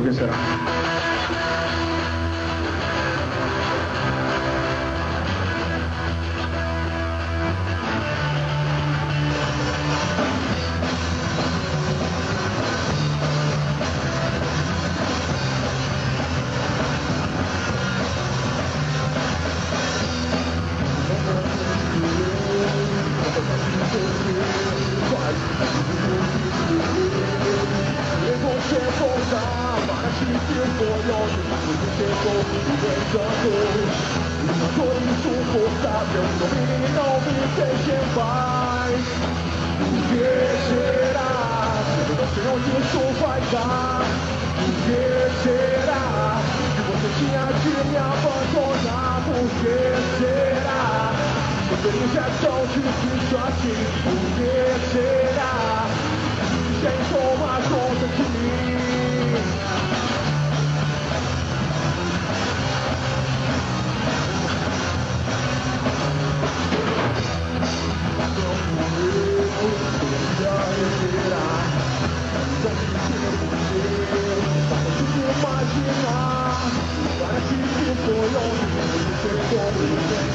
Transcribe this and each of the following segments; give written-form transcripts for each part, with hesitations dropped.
Por que será? Você voltar para que seu olhos você uma dor insuportável não me deixe em paz. O que será? Eu não sei onde isso vai dar. O que será? Que você tinha de me abandonar. Por que será? Ser feliz é tão difícil assim. O que será? Quem toma conta de mim? Imaginar, parece que foi ontem você como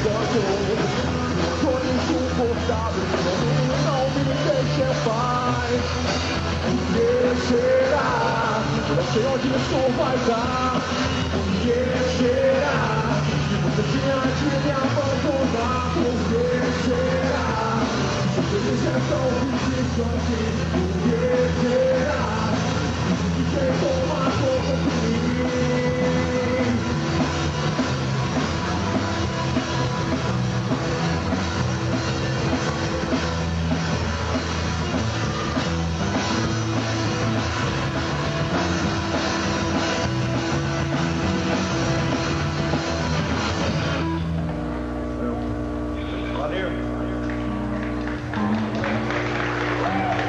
uma dor insuportável, não me deixa em paz. O que será? Eu não sei onde isso vai dar. O que será? Que você tinha de me abandonar. O que será? Se feliz é tão difícil assim. O que será? Que